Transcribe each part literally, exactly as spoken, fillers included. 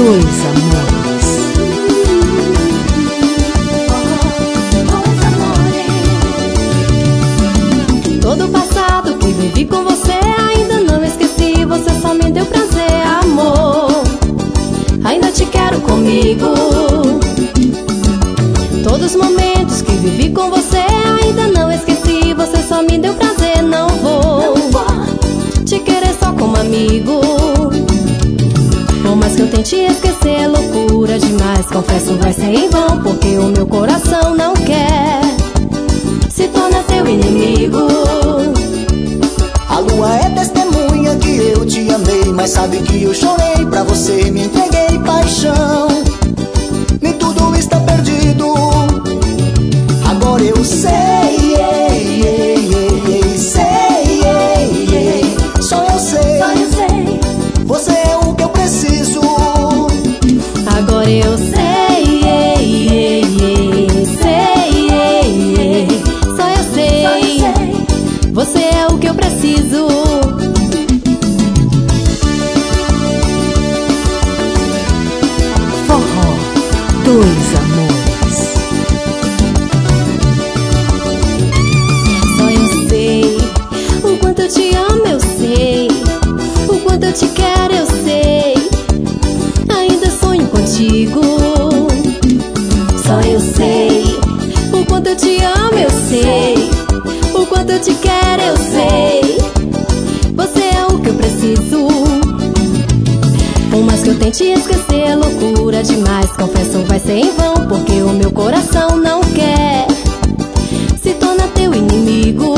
Dois amores. Todo o passado que vivi com você ainda não esqueci. Você só me deu prazer, amor. Ainda te quero comigo. Todos os momentos que vivi com você ainda não esqueci. Você só me deu prazer, não vou te querer só como amigo. Por mais que eu tente esquecer, é loucura demais. Confesso, vai ser em vão, porque o meu coração não quer se torna teu inimigo. A lua é testemunha que eu te amei, mas sabe que eu chorei pra você, me entreguei paixão. Nem tudo está perdido. Agora eu sei, ei, ei, ei, ei, sei, ei, ei. Só eu sei, Só eu sei, você é o que eu preciso. agora eu sei, ei, ei, ei, sei, ei, ei. Só eu sei, você é o que eu preciso. Forró, dois amores. Só eu sei o quanto eu te amo, eu sei o quanto eu te quero, eu sei. Ainda sonho contigo. Só eu sei o quanto eu te amo, eu sei o quanto eu te quero, eu sei. Você é o que eu preciso. Por mais que eu tente esquecer, é loucura demais. Confesso, vai ser em vão, porque o meu coração não quer se torna teu inimigo.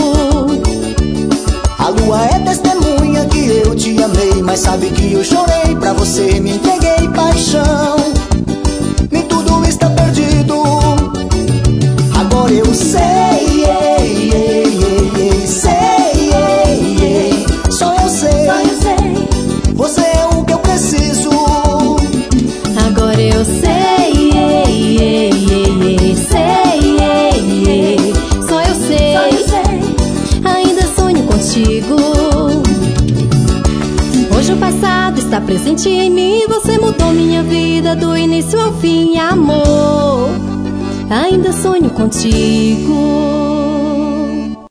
A lua é testemunha que eu te amei, mas sabe que eu chorei pra você, me entreguei paixão. Nem tudo está perdido. Agora eu sei, ei, ei, ei, ei, sei, ei, ei. Só eu sei, Só eu sei, você é o que eu preciso. agora eu sei, ei, ei, ei, ei, sei, ei, ei. Só eu sei, ainda sonho contigo. Hoje o passado está presente em mim. Você mudou minha vida do início ao fim, amor. Ainda sonho contigo.